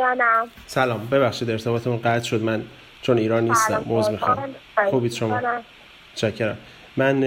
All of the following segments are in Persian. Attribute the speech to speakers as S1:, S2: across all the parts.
S1: جانم.
S2: سلام، ببخشید ارتباطمون قطع شد. من چون ایران نیستم عذر میخوام. خوبید شما؟ متشکرم. من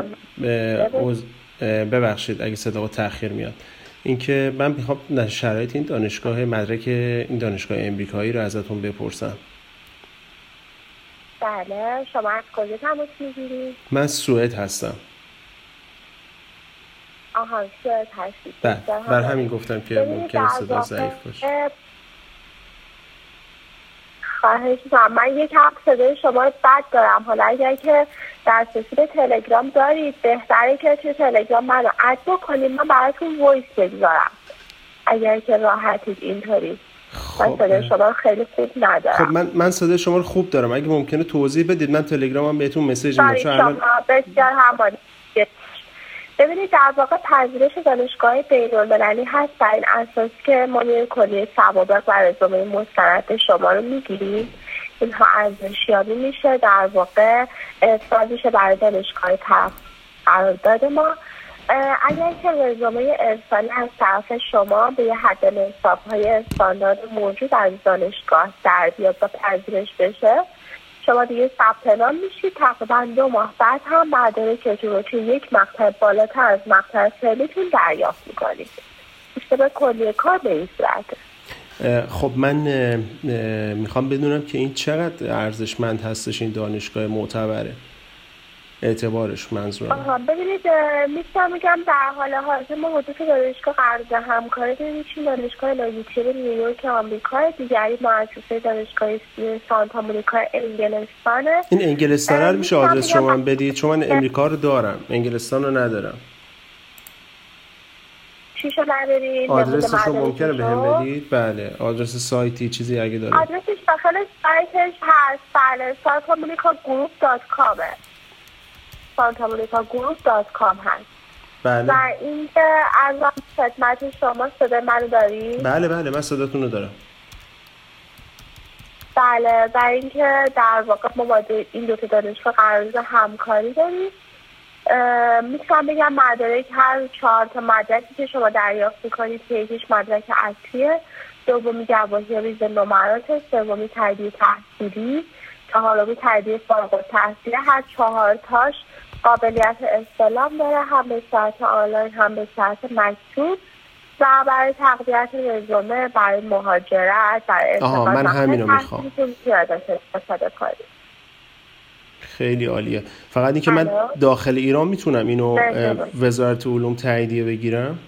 S2: ببخشید اگه صدا تأخیر میاد. اینکه من میخوام شرایط این دانشگاه مدرک این دانشگاه امریکایی رو ازتون بپرسم.
S1: بله، شما از کجا تماس میگیرید؟
S2: من سوئد هستم.
S1: آها، سوئد هستید.
S2: بر همین گفتم که ممکنه صدا ضعیف باشه.
S1: خواهش می‌کنم. من یک هم صدای شما رو بد دارم. حالا اگر که دسترسی به تلگرام دارید بهتره که توی تلگرام منو اد بکنید، من براتون وایس بگذارم اگر که راحتید اینطوری. من صدای شما رو خیلی خوب ندارم.
S2: خب من صدای شما رو خوب دارم. اگه ممکنه توضیح بدید، من تلگرامم بهتون مسیج میدم.
S1: شما بسیار همانی. ببینید، در واقع پذیرش دانشگاه بین‌المللی هست بر این اساس که ما میریم کلیه سوابق و رزومه مستند شما رو میگیریم. اینها ارزشیابی میشه، در واقع ارسال میشه برای دانشگاه قرارداد ما. اگر که رزومه ارسالی از طرف شما به یه حد نصاب‌های استاندارد موجود از دانشگاه در بیاد و پذیرش بشه، شما دیگه ثبت نام میشید. تقریبا 2 ماه بعد هم مدارکتون رو توی یک مقطع بالاتر از مقطع فعلیتون دریافت میکنید. اشتباه کلیه کار به این صورته.
S2: خب من میخوام بدونم که این چقدر ارزشمند هستش، این دانشگاه معتبره، اعتبارش منظورم.
S1: ببینید، میتونم بگم در حال حاضر ما حدود دانشگاه قرارداد همکاری داریم. دانشگاه لاگیتیر نیویورک آمریکا، دیگری مؤسسه دانشگاه سانتا مونیکا انگلستانه.
S2: این انگلستان رو میشه آدرس شما بدید؟ چون من امریکا رو دارم، انگلستان رو ندارم.
S1: چیشو ندارید؟
S2: آدرسش رو ممکنه بهم بدید؟ بله، آدرس سایتی چیزی اگه دارید.
S1: آدرسش داخل سایتش هست. بله، santamonicagroup.com santamonicagroup.com هست.
S2: بله.
S1: و اینکه از خدمت شما صدای منو دارید؟
S2: بله من صداتون رو دارم.
S1: بله، و اینکه در واقع ما با این دو تا دانشگاه قرارداد همکاری داریم. میتونم بگم مدارک هر 4 تا مدرکی که شما دریافت میکنید که یکیش مدرک اصلیه، دومی گواهی ریز نمرات، سومی تایید تحصیلی، چهارمی تایید فارغ التحصیلی. هر 4 تاش قابلیت استلام داره، هم به صورت آنلاین هم به صورت مکتوب، و برای تقویت رزومه، برای مهاجرت، برای استفاده
S2: من همینو میخوام. خیلی عالیه. فقط اینکه من داخل ایران میتونم اینو وزارت علوم تاییدیه بگیرم؟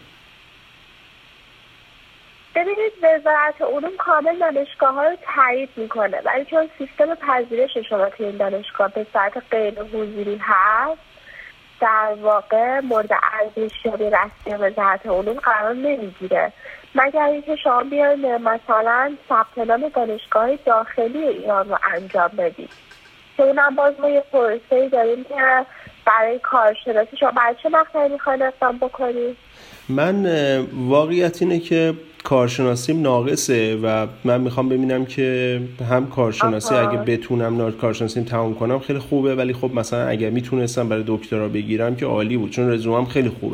S1: ببینید، وزارت علوم کامل دانشگاه ها رو تایید میکنه، ولی چون سیستم پذیرش شما توی این دانشگاه به صورت غیر حضوری هست، در واقع مورد ارزشیابی رسمی وزارت علوم قرار نمیگیره، مگر اینکه شما بیاید مثلا ثبت نام دانشگاه داخلی ایران رو انجام بدید، که اونم باز ما یه پروسه‌ای داریم که برای کارشناسی. شما برای چه مقطعی میخواین اقدام بکنید؟
S2: من واقعیت اینه که کارشناسیم ناقصه و من میخوام ببینم که هم کارشناسی اگه بتونم کارشناسیم تمام کنم خیلی خوبه، ولی خب مثلا اگه میتونستم برای دکترا بگیرم که عالی بود، چون رزومم خیلی خوبه.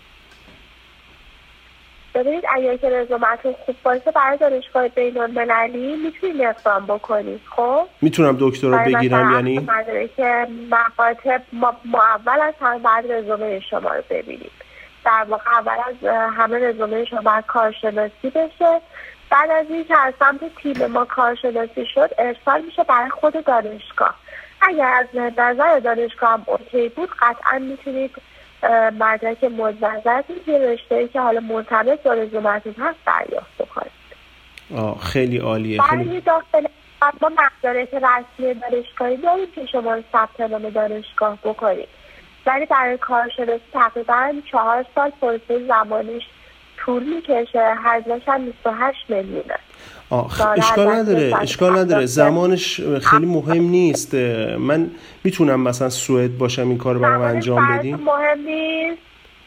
S1: ببینید، اگر که رزومتون خوب باشه برای دانشگاه بین‌المللی میتونید اقدام بکنید. خب
S2: میتونم دکترا بگیرم؟ یعنی
S1: که مقاطع ما اول از همه بعد رزومه شما رو ببینید. در واقع اول از همه رزومه شما باید کارشناسی بشه. بعد از این که از سمت تیم ما کارشناسی شد، ارسال میشه برای خود دانشگاه. اگر از نظر دانشگاه هم اوکی بود، قطعا میتونید مدرک مجوزتون که رشته‌ای که حالا مرتبط با رزومتون هست دریافت کنید.
S2: خیلی عالیه.
S1: برای داخل ما مدارک رسمی دانشگاهی داریم که شما ثبت نام دانشگاه بکنید، ولی برای کارشناسی تقریبا 4 سال پروسه زمانش طول میکشه. هزینه‌اش هم 28 میلیونه.
S2: اشکال نداره زمانش خیلی مهم نیست. من میتونم مثلا سوئد باشم این کار رو برام انجام بدین؟
S1: مهم نیست.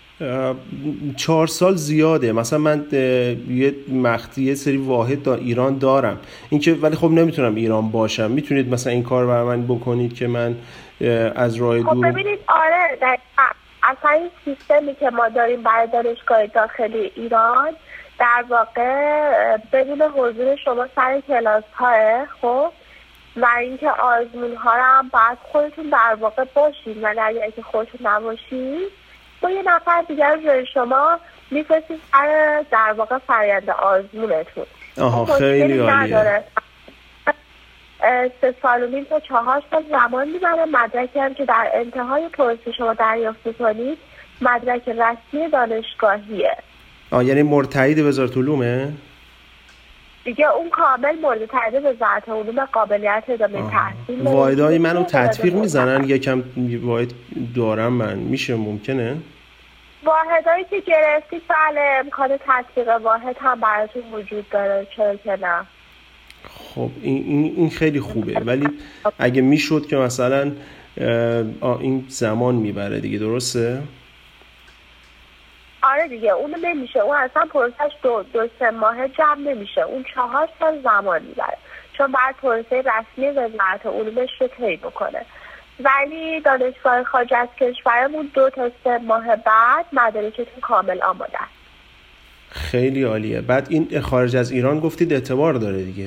S2: 4 سال زیاده. مثلا من یه سری واحد ایران دارم، اینکه ولی خب نمیتونم ایران باشم. میتونید مثلا این کار برام من بکنید که من از راه دور؟
S1: ببینید، آره اصلا این سیستمی که ما داریم برای دانشگاه داخلی ایران در واقع بدون حضور شما سر کلاس های خب و اینکه آزمون ها رو هم باید خودتون در واقع باشید و اگر که خودتون نباشید با یه نفر دیگر جای شما میفرستید سر در واقع فرآیند آزمونتون.
S2: خیلی عالیه.
S1: 3.5 سال تا 4 سال زمان میبره. مدرکی هم که در انتهای پروسه شما دریافت میکنید مدرک رسمی دانشگاهیه.
S2: یعنی مرتعید وزارت علومه؟
S1: دیگه اون کامل مورد تایید وزارت علوم، قابلیت ادامه تحصیل.
S2: واحدهای منو تطبیق میزنن؟ یکم واحد دارم من، میشه ممکنه؟
S1: واحدهایی که گرفتید بله امکان تطبیق واحد هم براتون وجود داره، چرا که نه.
S2: خب این خیلی خوبه، ولی اگه میشد که مثلا این زمان میبره دیگه، درسته؟
S1: آره دیگه اونو نمیشه، اون اصلا پروسش 2-3 ماه جمع نمیشه، اون 4 سال زمان میبره چون بعد پروسه رسمی وزارت علومش رو طی بکنه. ولی دانشگاه خارج از کشورمون 2 تا 3 ماه بعد مدارکتون کامل آماده است.
S2: خیلی عالیه. بعد این خارج از ایران گفتید اعتبار داره دیگه؟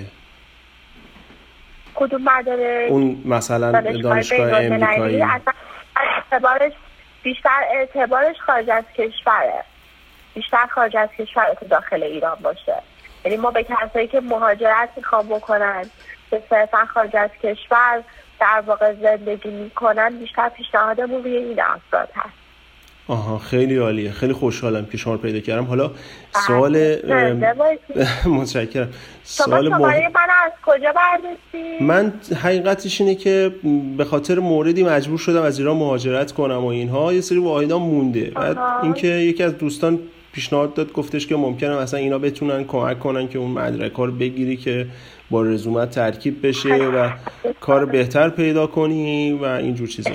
S1: کدوم مدارک؟
S2: اون مثلا دانشگاه امریکایی
S1: اعتبارش بیشتر اعتبارش خارج از کشوره، بیشتر خارج از کشور تا داخل ایران باشه. یعنی ما به کسایی که مهاجرت میخوام بکنن به صرفا خارج از کشور در واقع زندگی میکنن بیشتر پیشنهادمون روی این افراد هست.
S2: خیلی عالیه. خیلی خوشحالم که شما رو پیدا کردم. حالا سوال متشکرم.
S1: سوال شماره من از کجا برداشتی؟
S2: من حقیقتش اینه که به خاطر موردی مجبور شدم از ایران مهاجرت کنم و اینها، یه سری واحدا مونده. بعد اینکه یکی از دوستان پیشنهاد داد، گفتش که ممکنه مثلا اینا بتونن کمک کنن که اون مدرک‌ها رو بگیری که با رزومت ترکیب بشه و کار بهتر پیدا کنی و اینجور چیزا.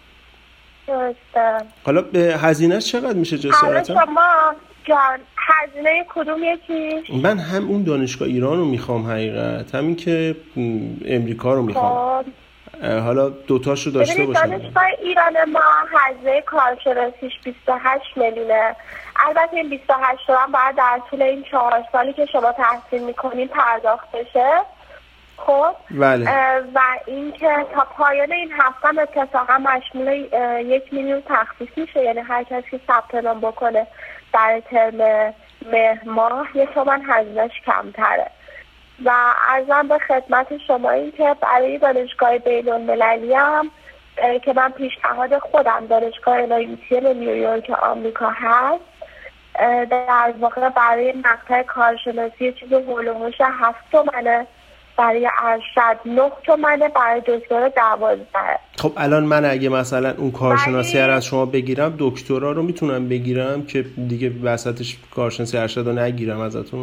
S2: حالا به هزینه چقدر میشه جسارتا؟
S1: حالا شما جان هزینه کدوم یکی؟
S2: من هم اون دانشگاه ایران رو میخوام حقیقت، همین که امریکا رو میخوام. حالا دوتاش رو داشته باشم.
S1: دانشگاه ایران ما هزینه کارشناسیش 28 میلیونه. البته این 28 رو هم باید در طول این 4 سالی که شما تحصیل میکنین پرداخت بشه. خب
S2: بله.
S1: و اینکه تا پایان این هفته اتفاقا مشمول 1 میلیون تخفیف میشه، یعنی هر کسی که ثبت نام بکنه در ترم مهر ماه 1 تومن هزینه‌اش کمتره. و عرضم به خدمت شما این که برای دانشگاه بین‌المللی هم که من پیشنهاد خودم دانشگاه NIUT نیویورک آمریکا هست، در واقع برای مقطع کارشناسی چیز هول و هوش 7 تومنه، برای ارشد 9 تومنه، برای دکترا 12.
S2: خب الان من اگه مثلا اون کارشناسی رو از شما بگیرم دکترا رو میتونم بگیرم که دیگه وسطش کارشناسی ارشد رو نگیرم ازتون؟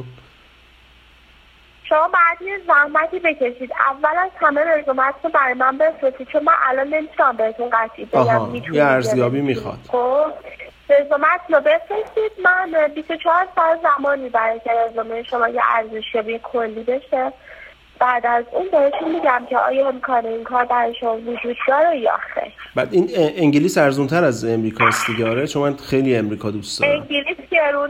S1: شما بعد یه زحمتی بکشید، اول از همه رزومت رو برای من بفرستید، چون من الان نمیتونم بهتون قطعی بگم
S2: یه ارزیابی میخواد.
S1: خب رزومت رو بفرستید، من 24 ساعت زمان میبره که رزومه شما یه ارزشیابی کلی بشه. بعد از اون بهشون میگم که آیا امکان این کار برای شما وجود داره یا خیر.
S2: بعد این انگلیس ارزونتر از امریکاست دیگه؟ آره، چون من خیلی امریکا دوست دارم.
S1: انگلیس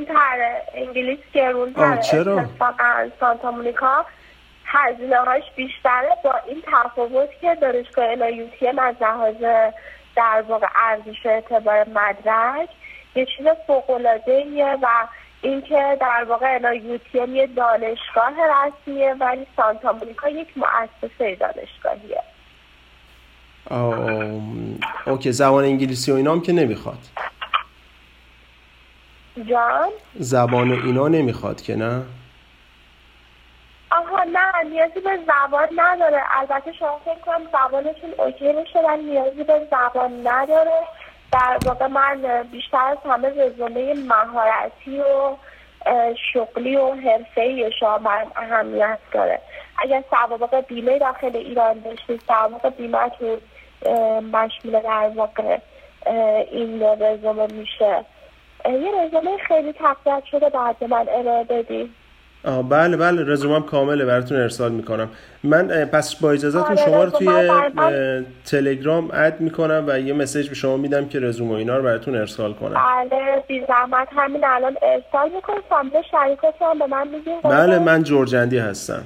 S1: گرونتره.
S2: چرا؟
S1: اتفاقا سانتا مونیکا هزینه هاش بیشتره، با این تفاوت که دانشگاه NIUT از لحاظ در واقع ارزش اعتبار مدرک یه چیز فوق‌العاده‌ایه و اینکه در واقع NIUT یه دانشگاه رسمیه ولی سانتا مونیکا یک مؤسسه دانشگاهیه.
S2: اوکی. زبان انگلیسی و اینا هم که نمیخواد؟
S1: جان؟
S2: زبان اینا نمیخواد که نه؟
S1: نه نیازی به زبان نداره. البته شما فکر کنم زبانتون اوکی بشه ولی نیازی به زبان نداره. در واقع من بیشتر از همه رزومه مهارتی و شغلی و حرفه‌ای شما برام اهمیت داره. اگر سوابق بیمه داخل ایران داشتید، سوابق بیمه تو مشمول در واقع این رزومه میشه. یه رزومه خیلی تقویت شده بعد من ارائه بدید.
S2: بله رزومم کامله براتون ارسال میکنم. من پس با اجازهتون شما رو توی تلگرام اد میکنم و یه مسیج به شما میدم که رزوم و اینا رو براتون ارسال کنم.
S1: بله بی زحمت همین الان ارسال میکنم. فامیل شریکتون هم به من میگین؟
S2: بله من جرجندی هستم.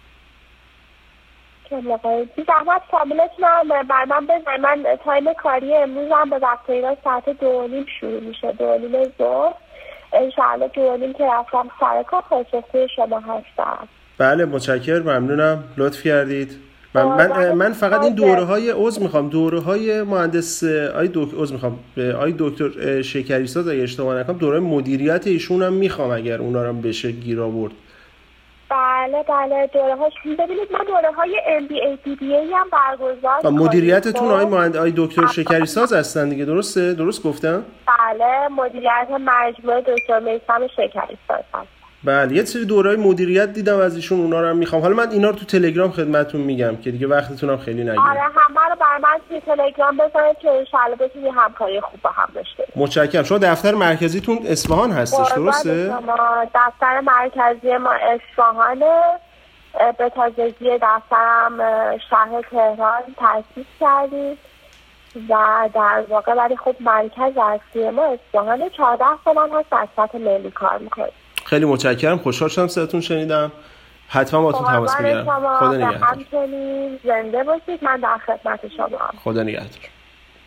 S1: بی زحمت فامیلتون هم بر من بزنید. من تایم کاری امروز هم به وقت ایران ساعت 2:30 شروع میشه، 2:30 ظهر. انشاءالله 2:30 که رفتم سر کار خدمت شما هستم.
S2: بله متشکرم، ممنونم، لطف کردید. من فقط این دوره‌های میخوام، دوره‌های مهندس آی دکتر شکری‌ساز اگه اشتباه نکنم دوره مدیریت ایشون هم میخوام اگر اونا رو بشه گیر آورد.
S1: بله دوره‌هاش ببینید ما دوره‌های MBA DBA هم برگزار
S2: و مدیریتتون آی دکتر شکری‌ساز هستن دیگه، درست گفتم؟
S1: بله مدیریت مجموعه دکتر میثم شکری‌ساز هست.
S2: بله یه سری دوره‌های مدیریت دیدم از ایشون، اونا رو هم میخوام. حالا من اینا رو تو تلگرام خدمتتون میگم که دیگه وقتتونم خیلی نگیره.
S1: آره همه رو بر من تو تلگرام بزنید که ان شاءالله بتونید همکاری خوب با هم داشته باشید.
S2: متشکرم. شما دفتر مرکزیتون اصفهان هستش درسته؟
S1: دفتر مرکزی ما اصفهانه. به تازگی دفترم شهر تهران تأسیس کردیم و در واقع ولی خب مرکز اصلی ما اصفهانه. 14 سال هست در سطح ملی کار میکنیم.
S2: خیلی متشکرم، خوشحال شدم صداتون شنیدم. حتما باهاتون تماس میگیرم. خدا نگهدار.
S1: همچنین زنده باشید. من در خدمت شما.
S2: خدا نگهدار.